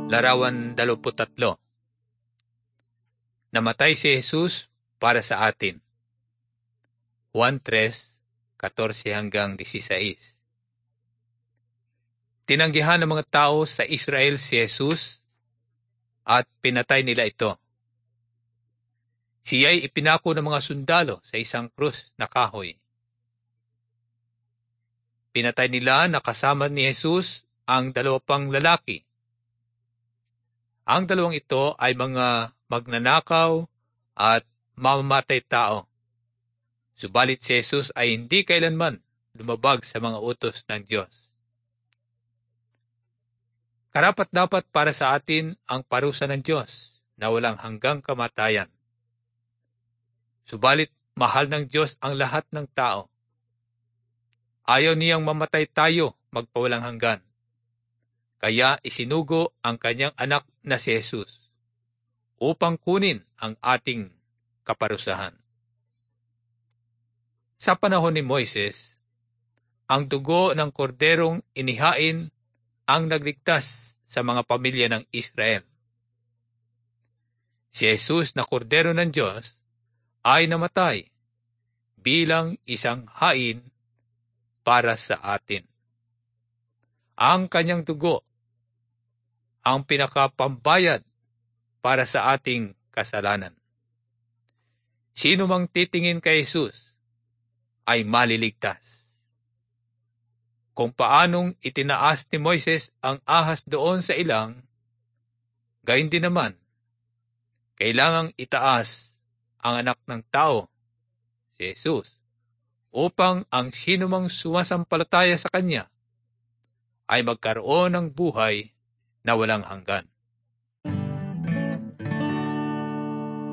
Larawan 23. Namatay si Jesus para sa atin. Juan 3:14-16. Tinanggihan ng mga tao sa Israel si Jesus at pinatay nila ito. Siya'y ipinako ng mga sundalo sa isang krus na kahoy. Pinatay nila na kasama ni Jesus ang 2 pang lalaki. Ang 2 ito ay mga magnanakaw at mamamatay tao. Subalit si Jesus ay hindi kailanman lumabag sa mga utos ng Diyos. Karapat-dapat para sa atin ang parusa ng Diyos na walang hanggang kamatayan. Subalit mahal ng Diyos ang lahat ng tao. Ayaw niyang mamatay tayo magpawalang hanggan. Kaya isinugo ang kanyang anak na si Jesus upang kunin ang ating kaparusahan. Sa panahon ni Moises, ang dugo ng korderong inihain ang nagligtas sa mga pamilya ng Israel. Si Jesus na kordero ng Diyos ay namatay bilang isang hain para sa atin. Ang kanyang dugo ang pinakapambayad para sa ating kasalanan. Sino mang titingin kay Jesus ay maliligtas. Kung paanong itinaas ni Moises ang ahas doon sa ilang, gayon din naman, kailangang itaas ang anak ng tao, si Jesus, upang ang sino mang sumasampalataya sa kanya ay magkaroon ng buhay na walang hanggan.